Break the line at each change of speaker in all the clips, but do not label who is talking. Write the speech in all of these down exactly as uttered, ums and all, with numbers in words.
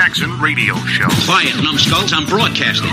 Jackson Radio Show.
Quiet, numbskulls. I'm broadcasting.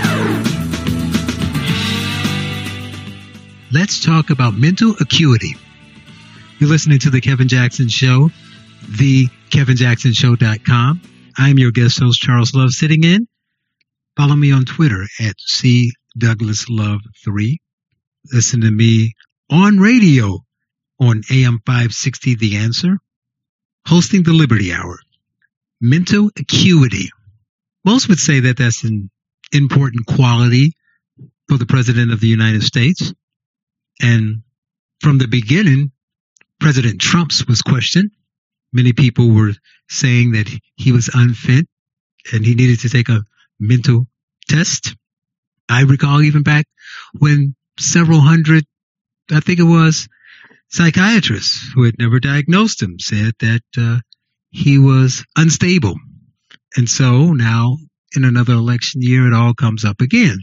Let's talk about mental acuity. You're listening to The Kevin Jackson Show, the kevin jackson show dot com. I'm your guest host, Charles Love, sitting in. Follow me on Twitter at C Douglas Love three. Listen to me on radio on A M five sixty The Answer. Hosting the Liberty Hour. Mental acuity. Most would say that that's an important quality for the President of the United States. And from the beginning, President Trump's was questioned. Many people were saying that he was unfit and he needed to take a mental test. I recall even back when several hundred, I think it was, psychiatrists who had never diagnosed him said that uh, he was unstable. And so now in another election year, it all comes up again.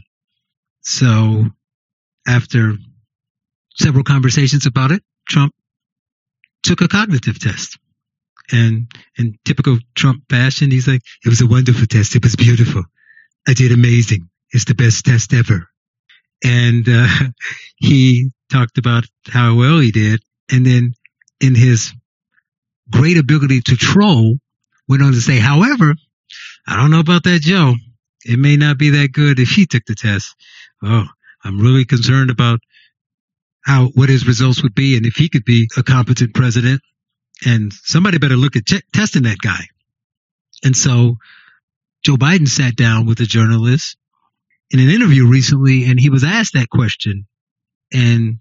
So after several conversations about it, Trump took a cognitive test. And in typical Trump fashion, he's like, it was a wonderful test. It was beautiful. I did amazing. It's the best test ever. And uh, he talked about how well he did. And then in his great ability to troll, went on to say, however, I don't know about that Joe. It may not be that good if he took the test. Oh, I'm really concerned about how what his results would be and if he could be a competent president. And somebody better look at check, testing that guy. And so Joe Biden sat down with a journalist in an interview recently, and he was asked that question. And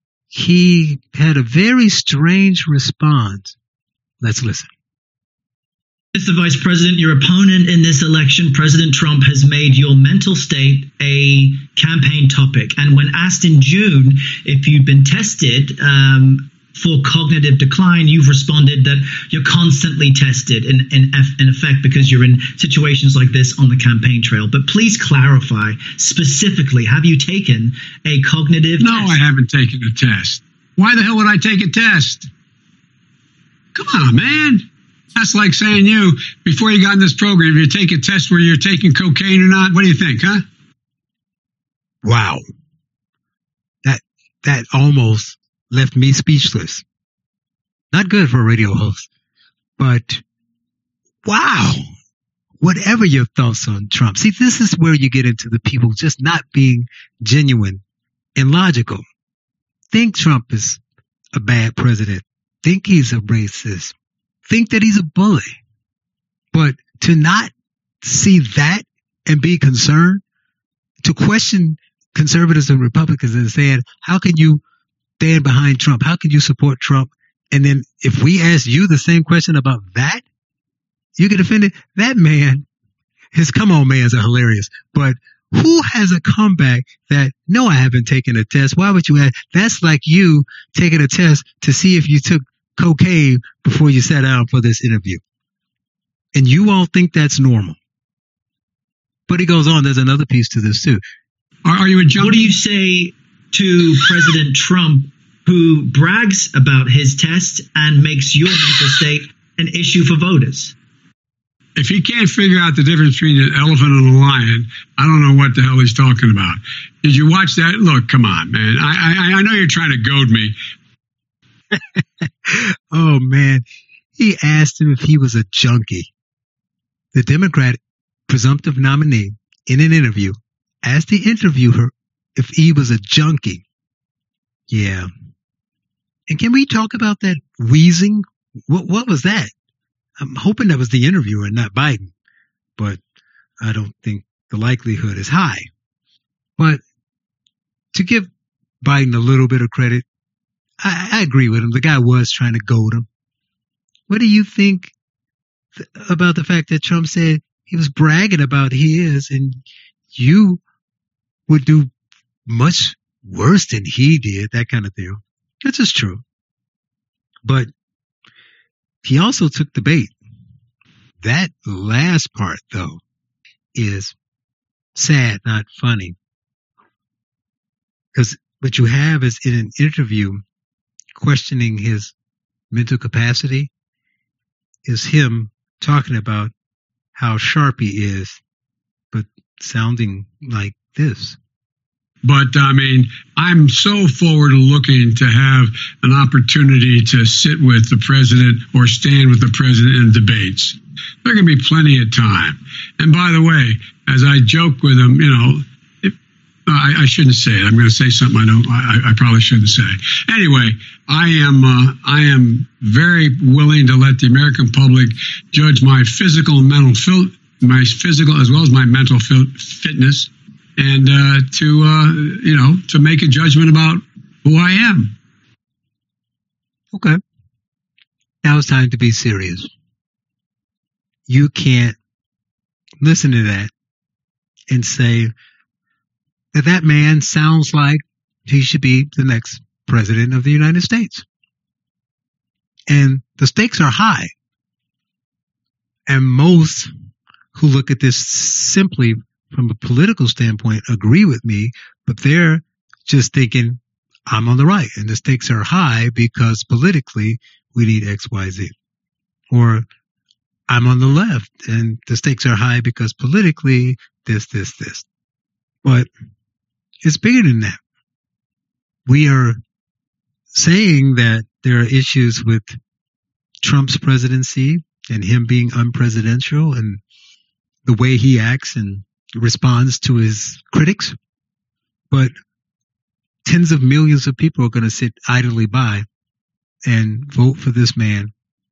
he had a very strange response. Let's listen.
Mister Vice President, your opponent in this election, President Trump, has made your mental state a campaign topic. And when asked in June if you've been tested um, for cognitive decline, you've responded that you're constantly tested in, in, in effect because you're in situations like this on the campaign trail. But please clarify specifically, have you taken a cognitive
no,
test?
No, I haven't taken a test. Why the hell would I take a test? Come on, man. That's like saying you, before you got in this program, you take a test where you're taking cocaine or not. What do you think, huh?
Wow. That, that almost left me speechless. Not good for a radio host, but wow. Whatever your thoughts on Trump. See, this is where you get into the people just not being genuine and logical. Think Trump is a bad president. Think he's a racist. Think that he's a bully. But to not see that and be concerned, to question conservatives and Republicans and saying, how can you stand behind Trump? How can you support Trump? And then if we ask you the same question about that, you get offended. That man, his come on mans are hilarious. But who has a comeback that, no, I haven't taken a test? Why would you ask? That's like you taking a test to see if you took cocaine before you sat down for this interview. And you all think that's normal. But he goes on, there's another piece to this too.
Are, are you a junkie?
What do you say to President Trump, who brags about his test and makes your mental state an issue for voters?
If he can't figure out the difference between an elephant and a lion, I don't know what the hell he's talking about. Did you watch that? Look, come on, man. I, I, I know you're trying to goad me.
Oh, man. He asked him if he was a junkie. The Democratic presumptive nominee in an interview asked the interviewer if he was a junkie. Yeah. And can we talk about that wheezing? What, what was that? I'm hoping that was the interviewer and not Biden, but I don't think the likelihood is high. But to give Biden a little bit of credit, I, I agree with him. The guy was trying to goad him. What do you think th- about the fact that Trump said he was bragging about his and you would do much worse than he did, that kind of thing? That's just true. But he also took the bait. That last part, though, is sad, not funny. Because what you have is in an interview questioning his mental capacity is him talking about how sharp he is, but sounding like this.
But, I mean, I'm so forward looking to have an opportunity to sit with the president or stand with the president in debates. There can be plenty of time. And by the way, as I joke with him, you know, if, I, I shouldn't say it. I'm going to say something I don't. I, I probably shouldn't say. Anyway, I am. Uh, I am very willing to let the American public judge my physical and mental, fil- my physical as well as my mental fil- fitness, and uh, to uh, you know to make a judgment about who I am.
Okay. Now it's time to be serious. You can't listen to that and say that that man sounds like he should be the next president of the United States. And the stakes are high. And most who look at this simply from a political standpoint agree with me, but they're just thinking, I'm on the right, and the stakes are high because politically we need X, Y, Z. Or I'm on the left, and the stakes are high because politically this, this, this. But it's bigger than that. We are saying that there are issues with Trump's presidency and him being unpresidential and the way he acts and responds to his critics. But tens of millions of people are going to sit idly by and vote for this man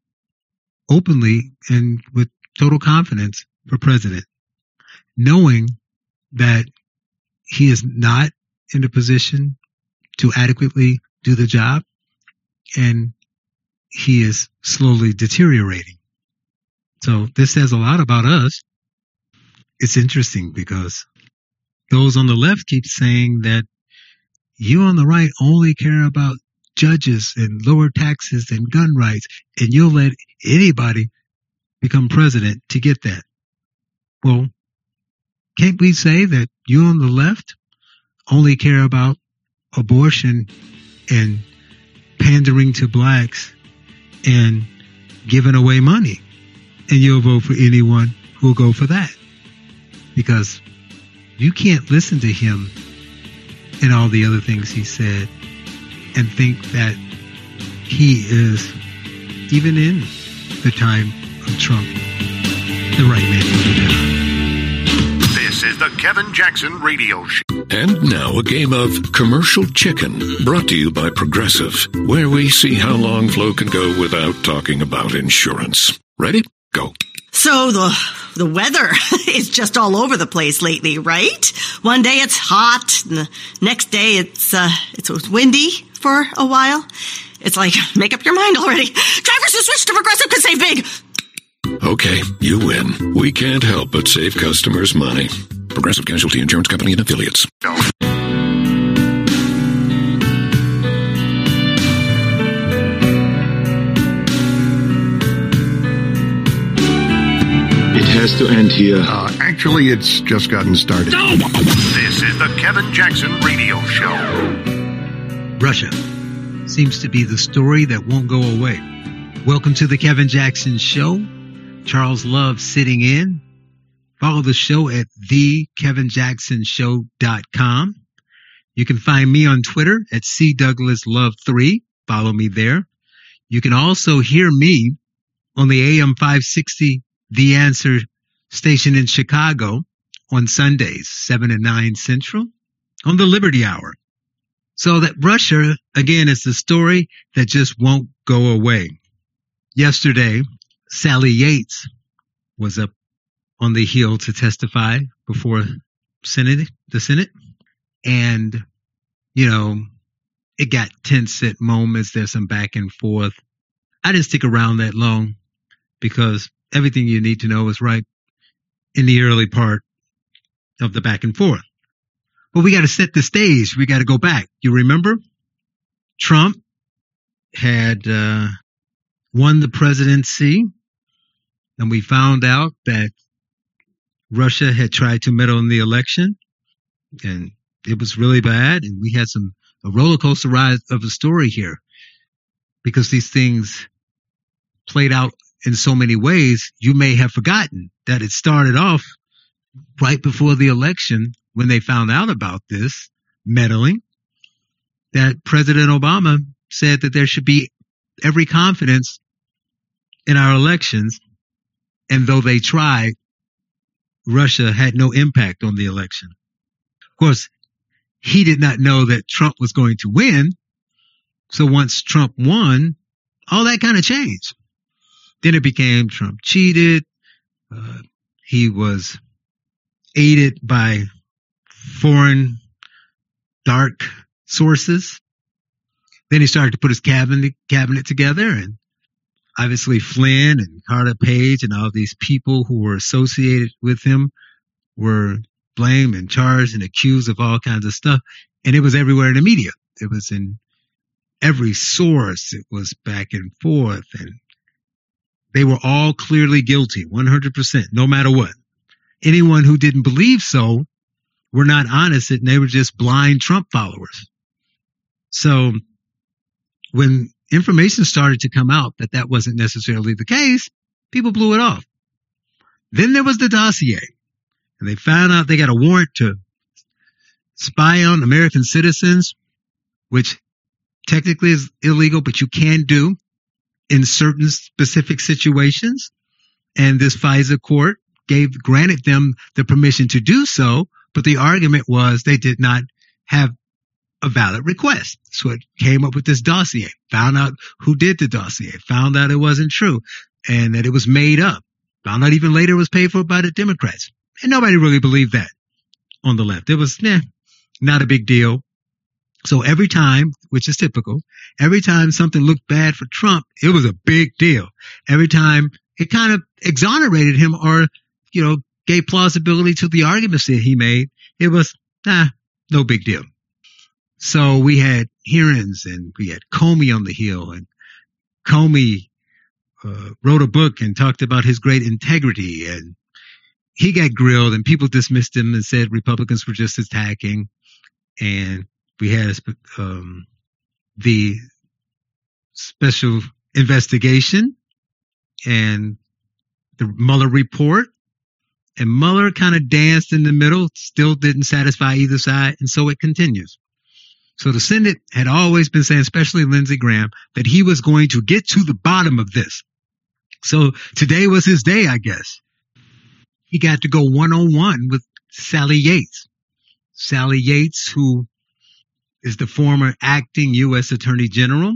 openly and with total confidence for president, knowing that he is not in a position to adequately do the job, and he is slowly deteriorating. So this says a lot about us. It's interesting because those on the left keep saying that you on the right only care about judges and lower taxes and gun rights, and you'll let anybody become president to get that. Well, can't we say that you on the left only care about abortion and pandering to blacks and giving away money, and you'll vote for anyone who'll go for that? Because you can't listen to him and all the other things he said and think that he is, even in the time of Trump, the right man for the job.
This is the Kevin Jackson Radio Show.
And now a game of Commercial Chicken, brought to you by Progressive, where we see how long Flo can go without talking about insurance. Ready? Go.
So the the weather is just all over the place lately, right? One day it's hot, and the next day it's uh it's windy for a while. It's like, make up your mind already. Drivers who switch to Progressive could save big.
Okay, you win. We can't help but save customers money. Progressive Casualty Insurance Company and Affiliates.
No.
Has to end here.
Uh, actually, it's just gotten started. No! This is the Kevin Jackson Radio Show.
Russia seems to be the story that won't go away. Welcome to the Kevin Jackson Show. Charles Love sitting in. Follow the show at the kevin jackson show dot com. You can find me on Twitter at c douglas love three. Follow me there. You can also hear me on the A M five sixty The Answer station in Chicago on Sundays, seven and nine Central, on the Liberty Hour. So that Russia, again, is the story that just won't go away. Yesterday, Sally Yates was up on the Hill to testify before Senate, the Senate. And, you know, it got tense at moments. There's some back and forth. I didn't stick around that long because everything you need to know is right in the early part of the back and forth. But we got to set the stage. We got to go back. You remember? Trump had uh, won the presidency, and we found out that Russia had tried to meddle in the election, and it was really bad. And we had some a roller coaster ride of a story here because these things played out in so many ways, you may have forgotten that it started off right before the election when they found out about this meddling, that President Obama said that there should be every confidence in our elections. And though they tried, Russia had no impact on the election. Of course, he did not know that Trump was going to win. So once Trump won, all that kind of changed. Then it became Trump cheated. Uh, he was aided by foreign dark sources. Then he started to put his cabinet cabinet together, and obviously Flynn and Carter Page and all these people who were associated with him were blamed and charged and accused of all kinds of stuff. And it was everywhere in the media. It was in every source. It was back and forth, and they were all clearly guilty, one hundred percent, no matter what. Anyone who didn't believe so were not honest, and they were just blind Trump followers. So when information started to come out that that wasn't necessarily the case, people blew it off. Then there was the dossier, and they found out they got a warrant to spy on American citizens, which technically is illegal, but you can do in certain specific situations. And this FISA court gave, granted them the permission to do so, but the argument was they did not have a valid request. So it came up with this dossier, found out who did the dossier, found out it wasn't true and that it was made up, found out even later it was paid for by the Democrats. And nobody really believed that on the left. It was eh, not a big deal. So every time, which is typical, every time something looked bad for Trump, it was a big deal. Every time it kind of exonerated him or, you know, gave plausibility to the arguments that he made, it was, nah, no big deal. So we had hearings and we had Comey on the Hill, and Comey uh, wrote a book and talked about his great integrity, and he got grilled and people dismissed him and said Republicans were just attacking. And we had um, the special investigation and the Mueller report, and Mueller kind of danced in the middle, still didn't satisfy either side, and so it continues. So the Senate had always been saying, especially Lindsey Graham, that he was going to get to the bottom of this. So today was his day, I guess. He got to go one-on-one with Sally Yates. Sally Yates, who is the former acting U S Attorney General.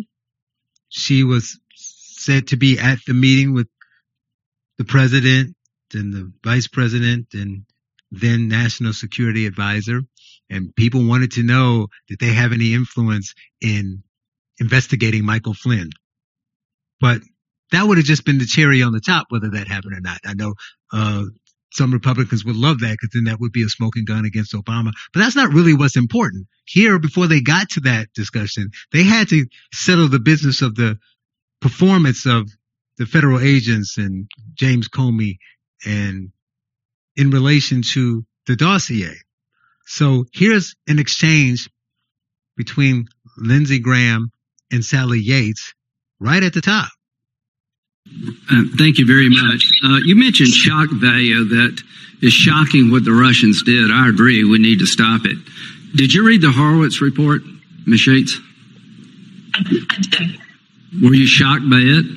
She was said to be at the meeting with the president and the vice president and then National Security Advisor. And people wanted to know, did they have any influence in investigating Michael Flynn? But that would have just been the cherry on the top, whether that happened or not. I know uh some Republicans would love that because then that would be a smoking gun against Obama. But that's not really what's important. Here, before they got to that discussion, they had to settle the business of the performance of the federal agents and James Comey and in relation to the dossier. So here's an exchange between Lindsey Graham and Sally Yates right at the top.
Uh, thank you very much. Uh, you mentioned shock value. That is shocking what the Russians did. I agree. We need to stop it. Did you read the Horowitz report, Miz Yates?
I did.
Were you shocked by it?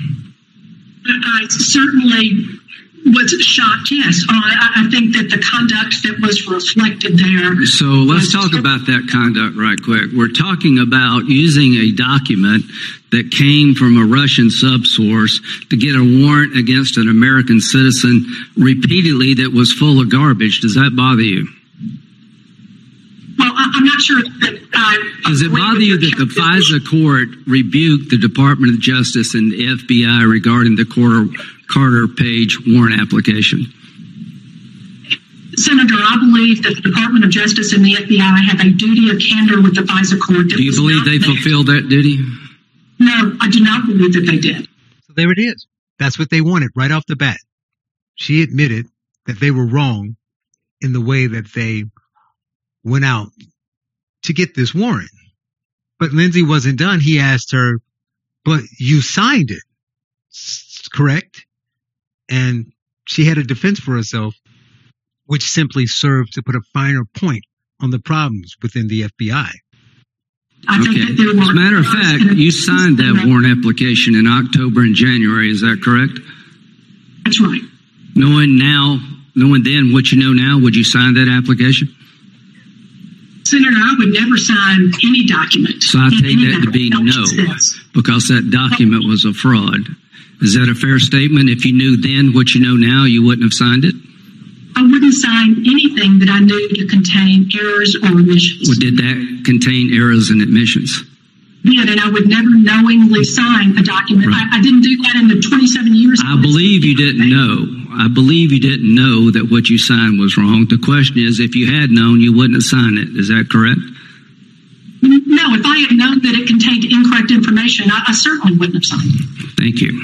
I certainly was shocked, yes. Uh, I, I think that the conduct that was reflected there...
So let's talk about that conduct right quick. We're talking about using a document that came from a Russian subsource to get a warrant against an American citizen repeatedly that was full of garbage. Does that bother you?
Well, I, I'm not sure that I...
Does it bother you that the FISA court rebuked the Department of Justice and the F B I regarding the Carter, Carter Page warrant application?
Senator, I believe that the Department of Justice and the F B I have a duty of candor with the FISA court.
Do you believe they fulfilled that duty?
No, I do not believe that they did.
So there it is. That's what they wanted right off the bat. She admitted that they were wrong in the way that they went out to get this warrant. But Lindsey wasn't done. He asked her, but you signed it. correct, and she had a defense for herself, which simply served to put a finer point on the problems within the F B I.
I think
Okay.
that there were
As a matter of fact, you signed that warrant application in October and January. Is that correct?
That's right.
Knowing now, knowing then what you know now, would you sign that application?
Senator, I would never sign any document.
So I
in
take
any
that to be
matter.
no,
Yes.
because that document was a fraud. Is that a fair statement? If you knew then what you know now, you wouldn't have signed it?
I wouldn't sign anything that I knew to contain errors or omissions.
Or did that contain errors and admissions?
Did, and I would never knowingly sign a document.
Right.
I, I didn't do that in the twenty-seven years.
I believe you didn't know. I believe you didn't know that what you signed was wrong. The question is, if you had known, you wouldn't have signed it. Is that correct?
No, if I had known that it contained incorrect information, I, I certainly wouldn't have signed it.
Thank you.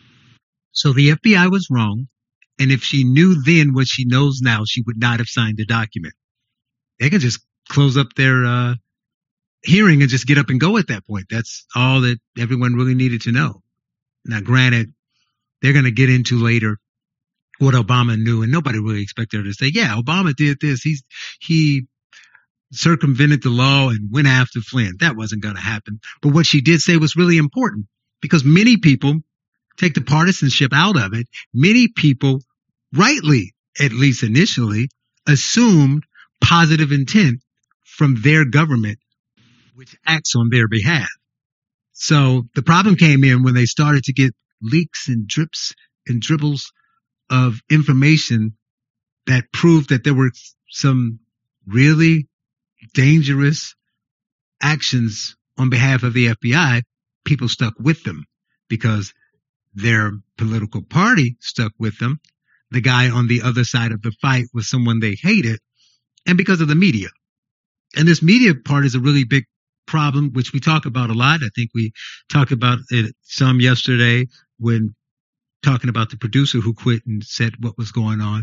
So the F B I was wrong, and if she knew then what she knows now, she would not have signed the document. They can just close up their uh, hearing and just get up and go at that point. That's all that everyone really needed to know. Now, granted, they're going to get into later what Obama knew, and nobody really expected her to say, yeah, Obama did this. He's, he circumvented the law and went after Flynn. That wasn't going to happen. But what she did say was really important, because many people take the partisanship out of it. Many people, rightly, at least initially, assumed positive intent from their government, which acts on their behalf. So the problem came in when they started to get leaks and drips and dribbles of information that proved that there were some really dangerous actions on behalf of the F B I. People stuck with them because their political party stuck with them. The guy on the other side of the fight was someone they hated, and because of the media. And this media part is a really big problem, which we talk about a lot. I think we talked about it some yesterday when talking about the producer who quit and said what was going on.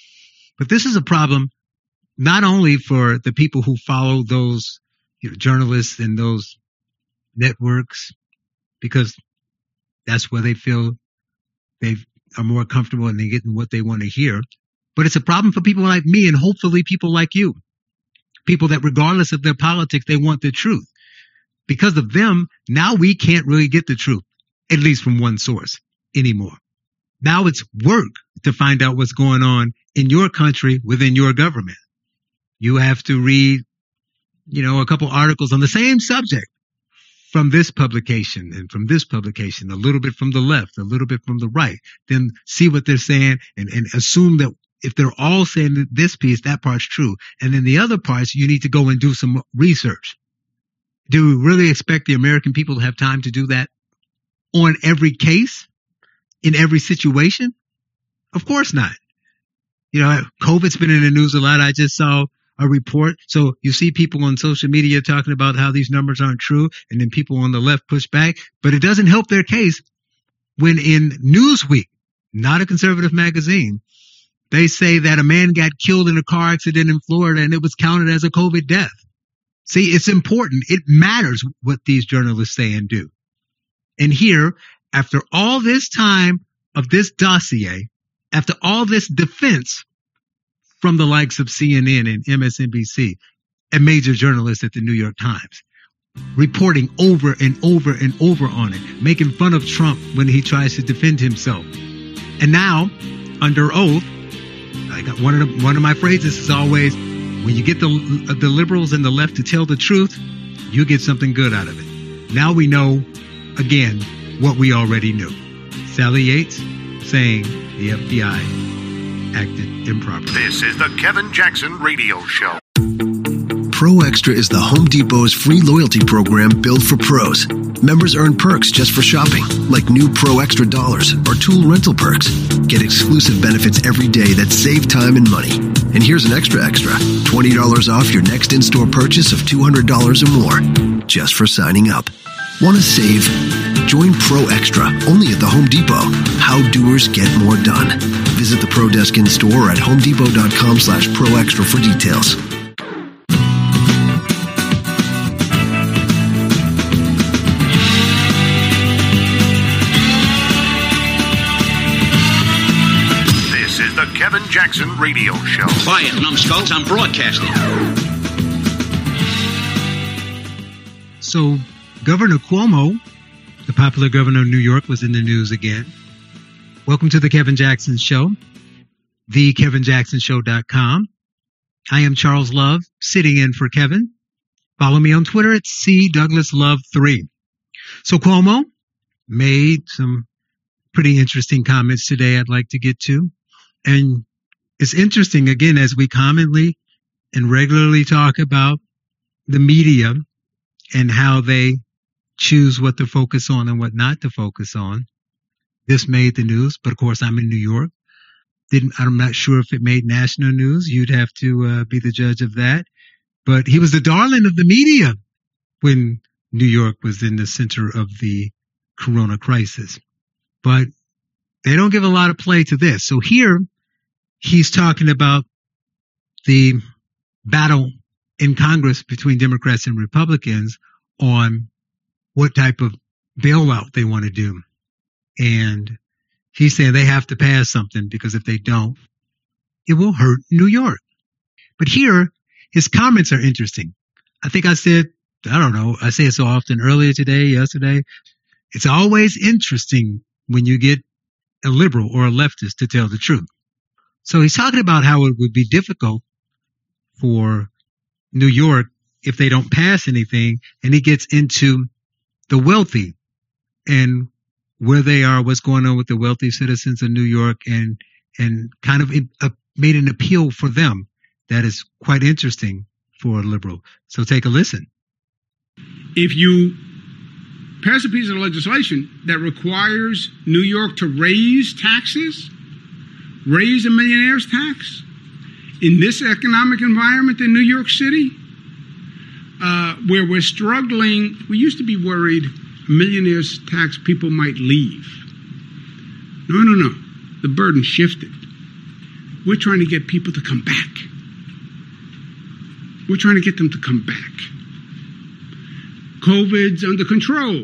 But this is a problem not only for the people who follow those, you know, journalists and those networks, because that's where they feel they are more comfortable and they're getting what they want to hear. But it's a problem for people like me and hopefully people like you. People that regardless of their politics, they want the truth. Because of them, now we can't really get the truth, at least from one source anymore. Now it's work to find out what's going on in your country within your government. You have to read, you know, a couple articles on the same subject from this publication and from this publication, a little bit from the left, a little bit from the right, then see what they're saying and, and assume that if they're all saying this piece, that part's true. And then the other parts, you need to go and do some research. Do we really expect the American people to have time to do that on every case, in every situation? Of course not. You know, COVID's been in the news a lot. I just saw a report. So you see people on social media talking about how these numbers aren't true, and then people on the left push back, but it doesn't help their case when in Newsweek, not a conservative magazine, they say that a man got killed in a car accident in Florida and it was counted as a COVID death. See, it's important. It matters what these journalists say and do. And here, after all this time of this dossier, after all this defense from the likes of C N N and M S N B C and major journalists at the New York Times, reporting over and over and over on it, making fun of Trump when he tries to defend himself. And now, under oath, I got one of the, one of my phrases is always, when you get the the liberals and the left to tell the truth, you get something good out of it. Now we know, again, what we already knew. Sally Yates saying the F B I acted improperly.
This is the Kevin Jackson Radio Show.
Pro Extra is the Home Depot's free loyalty program built for pros. Members earn perks just for shopping, like new Pro Extra dollars or tool rental perks. Get exclusive benefits every day that save time and money. And here's an extra extra, twenty dollars off your next in-store purchase of two hundred dollars or more, just for signing up. Want to save? Join Pro Extra, only at the Home Depot. How doers get more done. Visit the Pro Desk in-store at homedepot.com slash Pro Extra for details.
Jackson Radio Show.
Quiet, numbskulls, I'm broadcasting.
So, Governor Cuomo, the popular governor of New York, was in the news again. Welcome to the Kevin Jackson Show, the kevin jackson show dot com. I am Charles Love, sitting in for Kevin. Follow me on Twitter at C Douglas Love three. So Cuomo made some pretty interesting comments today I'd like to get to. And it's interesting, again, as we commonly and regularly talk about the media and how they choose what to focus on and what not to focus on. This made the news, but of course I'm in New York. Didn't, I'm not sure if it made national news. You'd have to uh, be the judge of that. But he was the darling of the media when New York was in the center of the corona crisis. But they don't give a lot of play to this. So here he's talking about the battle in Congress between Democrats and Republicans on what type of bailout they want to do. And he's saying they have to pass something because if they don't, it will hurt New York. But here, his comments are interesting. I think I said, I don't know, I say it so often earlier today, yesterday. It's always interesting when you get a liberal or a leftist to tell the truth. So he's talking about how it would be difficult for New York if they don't pass anything. And he gets into the wealthy and where they are, what's going on with the wealthy citizens of New York, and and kind of uh, made an appeal for them that is quite interesting for a liberal. So take a listen.
If you pass a piece of legislation that requires New York to raise taxes, raise a millionaire's tax, in this economic environment in New York City, uh, where we're struggling, we used to be worried millionaires' tax people might leave. No, no, no. The burden shifted. We're trying to get people to come back. We're trying to get them to come back. COVID's under control.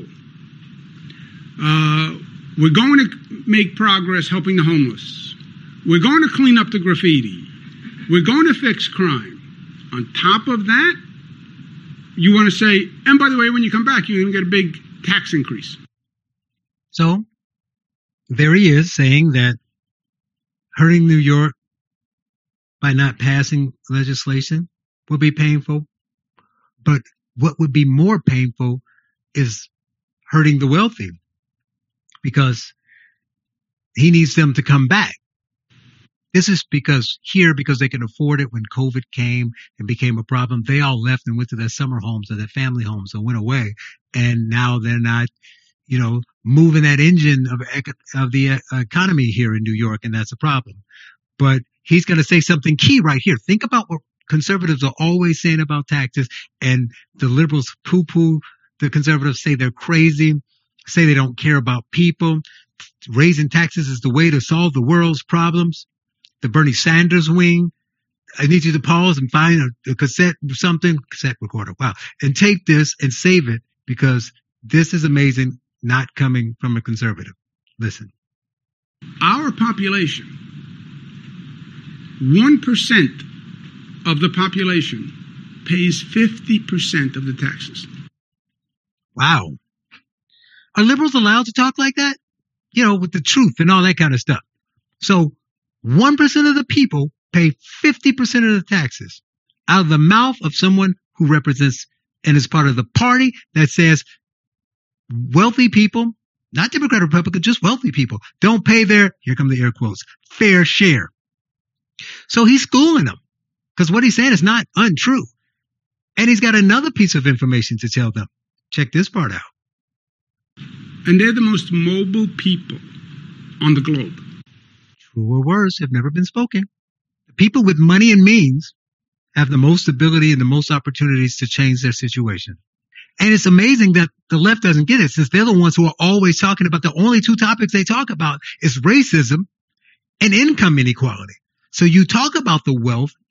Uh, we're going to make progress helping the homeless. We're going to clean up the graffiti. We're going to fix crime. On top of that, you want to say, and by the way, when you come back, you're going to get a big tax increase.
So there he is saying that hurting New York by not passing legislation will be painful. But what would be more painful is hurting the wealthy, because he needs them to come back. This is because here, because they can afford it, when COVID came and became a problem, they all left and went to their summer homes or their family homes and went away. And now they're not, you know, moving that engine of, of the economy here in New York. And that's a problem. But he's going to say something key right here. Think about what conservatives are always saying about taxes, and the liberals poo-poo. The conservatives say they're crazy, say they don't care about people. Raising taxes is the way to solve the world's problems. The Bernie Sanders wing. I need you to pause and find a, a cassette or something, cassette recorder. Wow. And take this and save it, because this is amazing, not coming from a conservative. Listen.
Our population, one percent of the population pays fifty percent of the taxes.
Wow. Are liberals allowed to talk like that? You know, with the truth and all that kind of stuff. So one percent of the people pay fifty percent of the taxes out of the mouth of someone who represents and is part of the party that says wealthy people, not Democrat or Republican, just wealthy people, don't pay their, here come the air quotes, fair share. So he's schooling them, because what he's saying is not untrue. And he's got another piece of information to tell them. Check this part out.
And they're the most mobile people on the globe.
Truer words have never been spoken. The people with money and means have the most ability and the most opportunities to change their situation. And it's amazing that the left doesn't get it, since they're the ones who are always talking about, the only two topics they talk about is racism and income inequality. So you talk about the wealth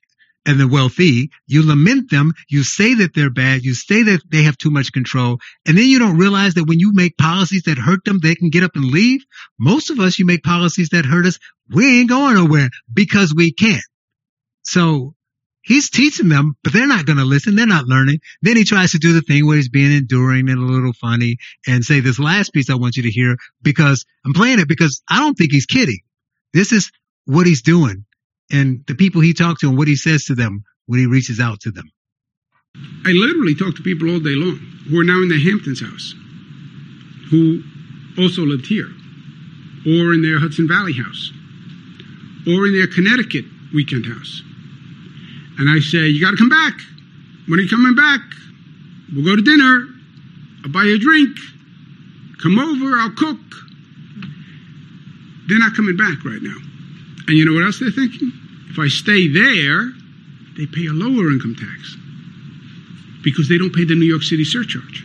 and the wealthy. You lament them. You say that they're bad. You say that they have too much control. And then you don't realize that when you make policies that hurt them, they can get up and leave. Most of us, you make policies that hurt us. We ain't going nowhere because we can't. So he's teaching them, but they're not going to listen. They're not learning. Then he tries to do the thing where he's being enduring and a little funny and say this last piece I want you to hear, because I'm playing it because I don't think he's kidding. This is what he's doing. And the people he talks to and what he says to them when he reaches out to them.
I literally talk to people all day long who are now in their Hamptons house, who also lived here, or in their Hudson Valley house, or in their Connecticut weekend house. And I say, you got to come back. When are you coming back? We'll go to dinner. I'll buy you a drink. Come over. I'll cook. They're not coming back right now. And you know what else they're thinking? If I stay there, they pay a lower income tax because they don't pay the New York City surcharge.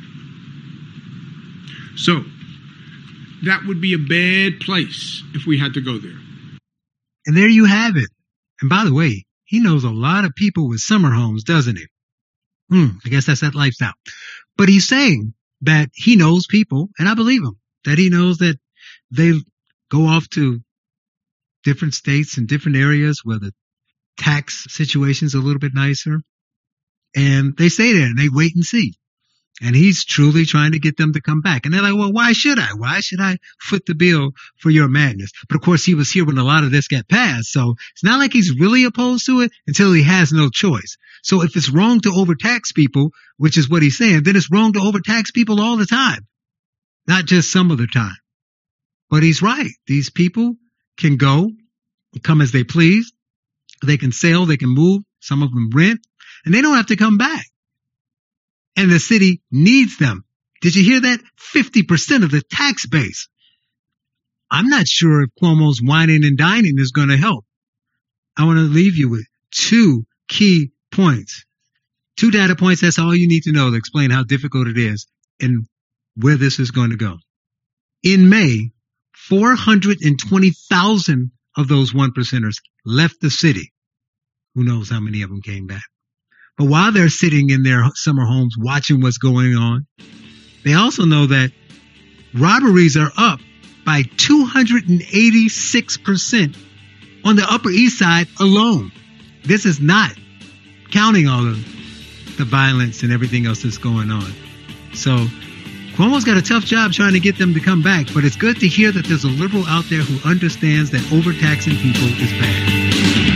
So that would be a bad place if we had to go there.
And there you have it. And by the way, he knows a lot of people with summer homes, doesn't he? Hmm, I guess that's that lifestyle. But he's saying that he knows people, and I believe him, that he knows that they go off to different states and different areas where the tax situation's a little bit nicer. And they stay there and they wait and see. And he's truly trying to get them to come back. And they're like, well, why should I? Why should I foot the bill for your madness? But of course, he was here when a lot of this got passed. So it's not like he's really opposed to it until he has no choice. So if it's wrong to overtax people, which is what he's saying, then it's wrong to overtax people all the time, not just some of the time. But he's right. These people can go and come as they please. They can sell, they can move. Some of them rent, and they don't have to come back. And the city needs them. Did you hear that? fifty percent of the tax base. I'm not sure if Cuomo's whining and dining is going to help. I want to leave you with two key points. Two data points. That's all you need to know to explain how difficult it is and where this is going to go. In May, four hundred twenty thousand of those one percenters left the city. Who knows how many of them came back? But while they're sitting in their summer homes watching what's going on, they also know that robberies are up by two hundred eighty-six percent on the Upper East Side alone. This is not counting all of the violence and everything else that's going on. So Cuomo's got a tough job trying to get them to come back, but it's good to hear that there's a liberal out there who understands that overtaxing people is bad.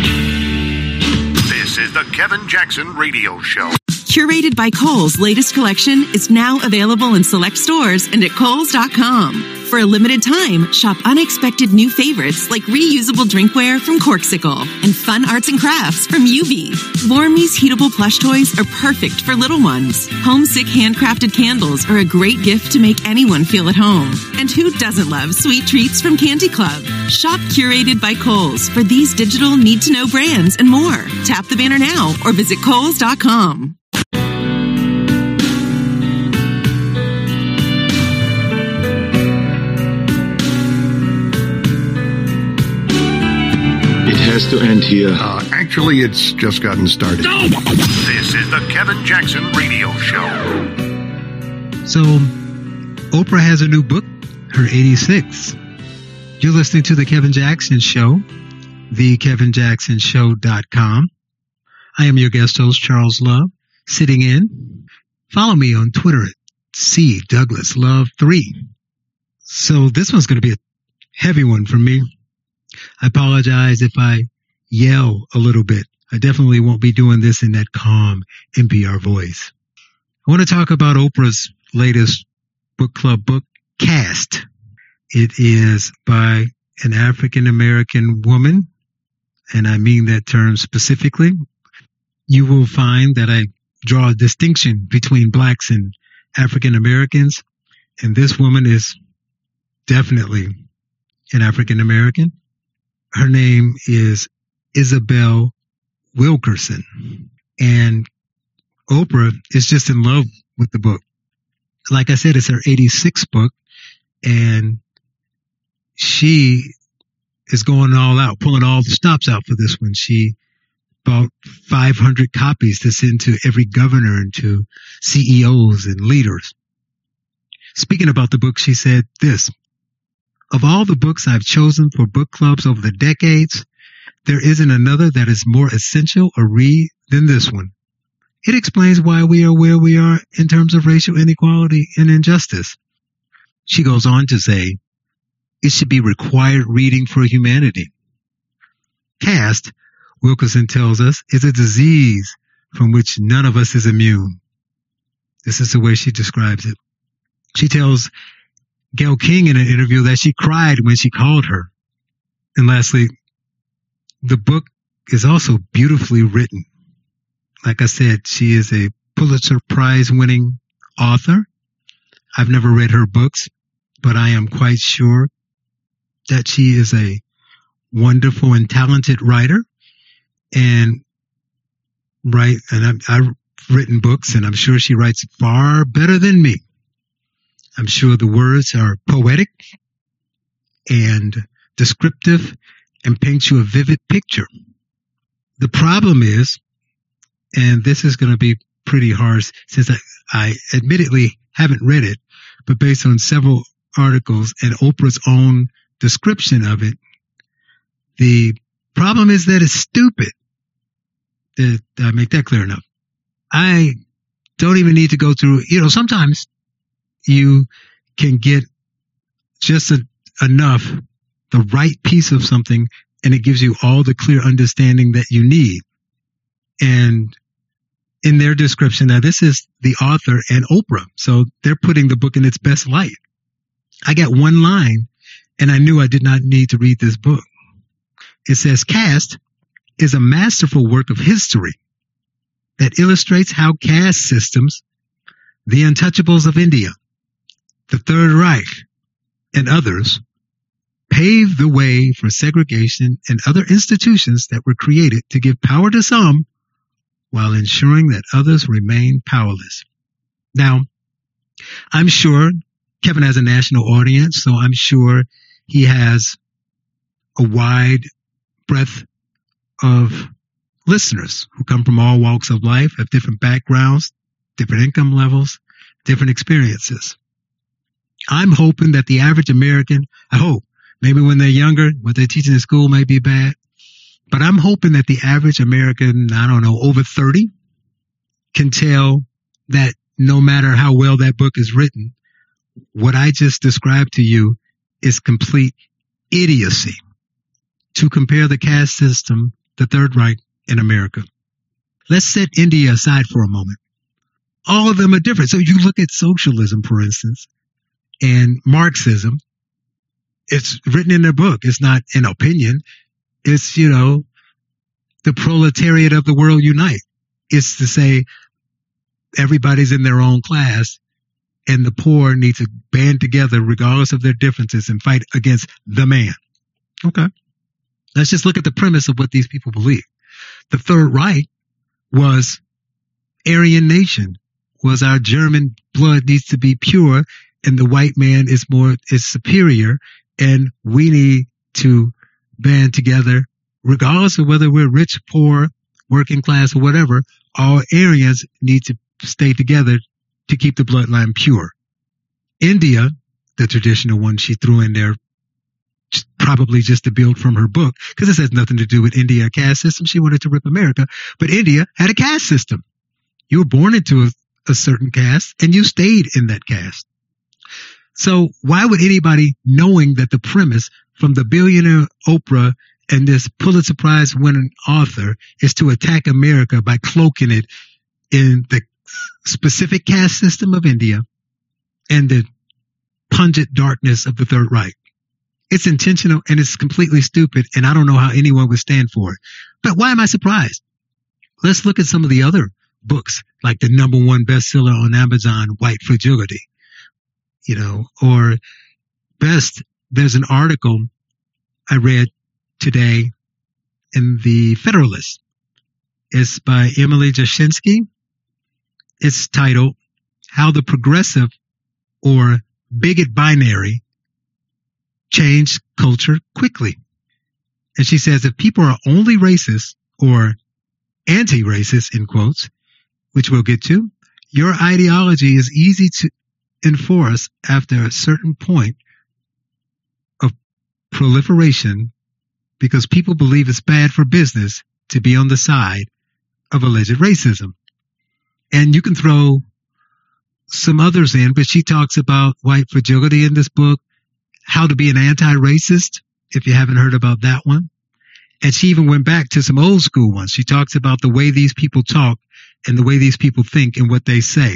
This is the Kevin Jackson Radio Show.
Curated by Kohl's latest collection is now available in select stores and at Kohl's dot com. For a limited time, shop unexpected new favorites like reusable drinkware from Corkcicle and fun arts and crafts from U V. Lorme's heatable plush toys are perfect for little ones. Homesick handcrafted candles are a great gift to make anyone feel at home. And who doesn't love sweet treats from Candy Club? Shop Curated by Kohl's for these digital need-to-know brands and more. Tap the banner now or visit Kohl's dot com.
Has to end here. Uh, actually, it's just gotten started. No! This is the Kevin Jackson Radio Show.
So, Oprah has a new book, her eighty-six. You're listening to The Kevin Jackson Show, the kevin jackson show dot com. I am your guest host, Charles Love, sitting in. Follow me on Twitter at C Douglas Love three. So this one's going to be a heavy one for me. I apologize if I yell a little bit. I definitely won't be doing this in that calm N P R voice. I want to talk about Oprah's latest book club book, Caste. It is by an African-American woman, and I mean that term specifically. You will find that I draw a distinction between blacks and African-Americans, and this woman is definitely an African-American. Her name is Isabel Wilkerson, and Oprah is just in love with the book. Like I said, it's her eighty-sixth book, and she is going all out, pulling all the stops out for this one. She bought five hundred copies to send to every governor and to C E Os and leaders. Speaking about the book, she said this: of all the books I've chosen for book clubs over the decades, there isn't another that is more essential a read than this one. It explains why we are where we are in terms of racial inequality and injustice. She goes on to say, it should be required reading for humanity. Caste, Wilkerson tells us, is a disease from which none of us is immune. This is the way she describes it. She tells Gayle King in an interview that she cried when she called her. And lastly, the book is also beautifully written. Like I said, she is a Pulitzer Prize winning author. I've never read her books, but I am quite sure that she is a wonderful and talented writer. And right, and I've, I've written books, and I'm sure she writes far better than me. I'm sure the words are poetic and descriptive and paint you a vivid picture. The problem is, and this is going to be pretty harsh since I, I admittedly haven't read it, but based on several articles and Oprah's own description of it, the problem is that it's stupid. Did I make that clear enough? I don't even need to go through, you know, sometimes you can get just a, enough, the right piece of something, and it gives you all the clear understanding that you need. And in their description, now this is the author and Oprah, so they're putting the book in its best light. I got one line, and I knew I did not need to read this book. It says, caste is a masterful work of history that illustrates how caste systems, the untouchables of India, the Third Reich, and others, paved the way for segregation and other institutions that were created to give power to some while ensuring that others remain powerless. Now, I'm sure Kevin has a national audience, so I'm sure he has a wide breadth of listeners who come from all walks of life, have different backgrounds, different income levels, different experiences. I'm hoping that the average American, I hope, maybe when they're younger, what they're teaching in school might be bad, but I'm hoping that the average American, I don't know, over thirty, can tell that no matter how well that book is written, what I just described to you is complete idiocy. To compare the caste system, the Third Reich, in America. Let's set India aside for a moment. All of them are different. So you look at socialism, for instance, and Marxism. It's written in their book. It's not an opinion. It's, you know, the proletariat of the world unite. It's to say everybody's in their own class and the poor need to band together regardless of their differences and fight against the man. Okay. Let's just look at the premise of what these people believe. The Third Reich was Aryan nation, was our German blood needs to be pure and the white man is more, is superior, and we need to band together regardless of whether we're rich, poor, working class, or whatever. All Aryans need to stay together to keep the bloodline pure. India, the traditional one she threw in there, probably just to build from her book, because this has nothing to do with India caste system. She wanted to rip America, but India had a caste system. You were born into a, a certain caste and you stayed in that caste. So why would anybody, knowing that the premise from the billionaire Oprah and this Pulitzer Prize winning author is to attack America by cloaking it in the specific caste system of India and the pungent darkness of the Third Reich? It's intentional and it's completely stupid, and I don't know how anyone would stand for it. But why am I surprised? Let's look at some of the other books, like the number one bestseller on Amazon, White Fragility. You know, or best, there's an article I read today in the Federalist. It's by Emily Jashinsky. It's titled, How the Progressive or Bigot Binary Change Culture Quickly. And she says, if people are only racist or anti-racist, in quotes, which we'll get to, your ideology is easy to enforce after a certain point of proliferation because people believe it's bad for business to be on the side of alleged racism. And you can throw some others in, but she talks about white fragility in this book, how to be an anti-racist, if you haven't heard about that one. And she even went back to some old school ones. She talks about the way these people talk and the way these people think and what they say.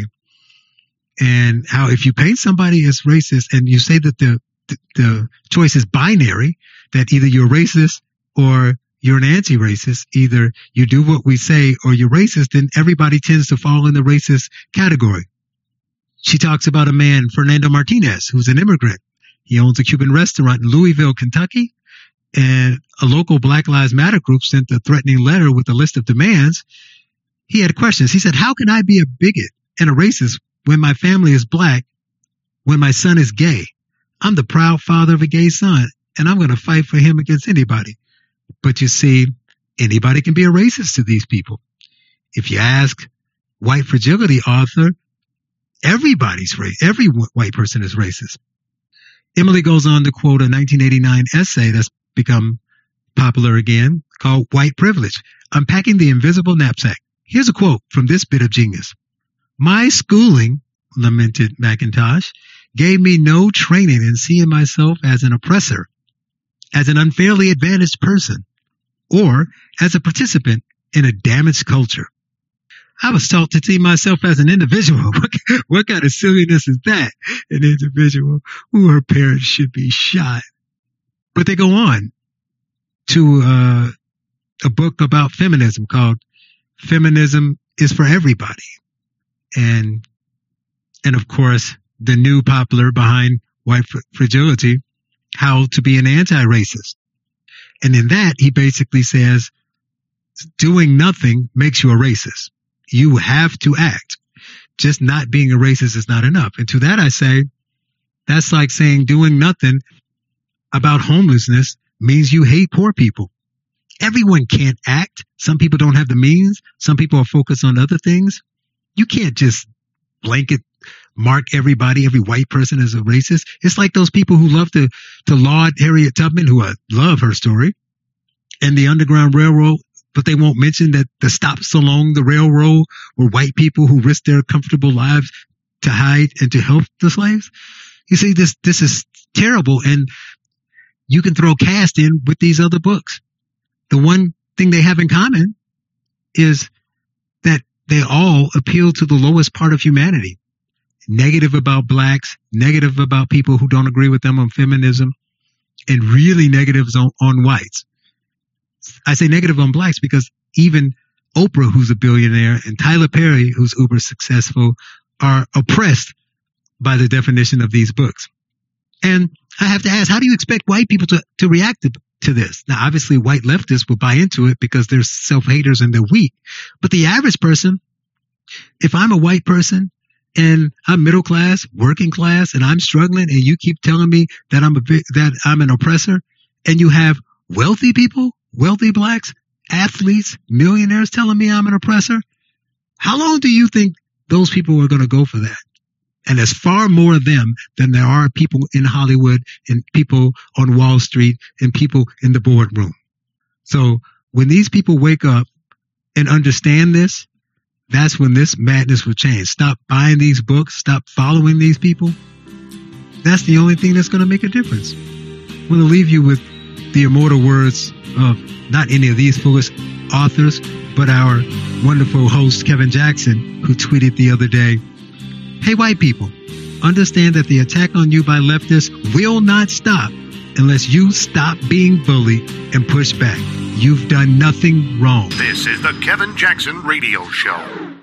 And how if you paint somebody as racist and you say that the, the, the choice is binary, that either you're racist or you're an anti-racist, either you do what we say or you're racist, then everybody tends to fall in the racist category. She talks about a man, Fernando Martinez, who's an immigrant. He owns a Cuban restaurant in Louisville, Kentucky, and a local Black Lives Matter group sent a threatening letter with a list of demands. He had questions. He said, how can I be a bigot and a racist when my family is black, when my son is gay? I'm the proud father of a gay son, and I'm going to fight for him against anybody. But you see, anybody can be a racist to these people. If you ask White Fragility author, everybody's race. Every white person is racist. Emily goes on to quote a nineteen eighty-nine essay that's become popular again called White Privilege, Unpacking the Invisible Knapsack. Here's a quote from this bit of genius. My schooling, lamented McIntosh, gave me no training in seeing myself as an oppressor, as an unfairly advantaged person, or as a participant in a damaged culture. I was taught to see myself as an individual. What, what kind of silliness is that? An individual who her parents should be shot. But they go on to uh, a book about feminism called Feminism is for Everybody. And, and of course, the new popular behind White Fragility, How to Be an Anti-Racist. And in that, he basically says, doing nothing makes you a racist. You have to act. Just not being a racist is not enough. And to that I say, that's like saying doing nothing about homelessness means you hate poor people. Everyone can't act. Some people don't have the means. Some people are focused on other things. You can't just blanket mark everybody, every white person as a racist. It's like those people who love to, to laud Harriet Tubman, who I love her story, and the Underground Railroad, but they won't mention that the stops along the railroad were white people who risked their comfortable lives to hide and to help the slaves. You see, this, this is terrible. And you can throw Caste in with these other books. The one thing they have in common is that they all appeal to the lowest part of humanity. Negative about blacks, negative about people who don't agree with them on feminism, and really negatives on, on whites. I say negative on blacks because even Oprah, who's a billionaire, and Tyler Perry, who's uber successful, are oppressed by the definition of these books. And I have to ask, how do you expect white people to, to react to, to this? Now, obviously, white leftists will buy into it because they're self-haters and they're weak. But the average person, if I'm a white person and I'm middle class, working class, and I'm struggling, and you keep telling me that I'm a that I'm an oppressor, and you have wealthy people, wealthy blacks, athletes, millionaires telling me I'm an oppressor, how long do you think those people are going to go for that? And there's far more of them than there are people in Hollywood and people on Wall Street and people in the boardroom. So when these people wake up and understand this, that's when this madness will change. Stop buying these books. Stop following these people. That's the only thing that's going to make a difference. I'm going to leave you with the immortal words of not any of these foolish authors, but our wonderful host, Kevin Jackson, who tweeted the other day, "Hey, white people, understand that the attack on you by leftists will not stop unless you stop being bullied and push back. You've done nothing wrong."
This is the Kevin Jackson Radio Show.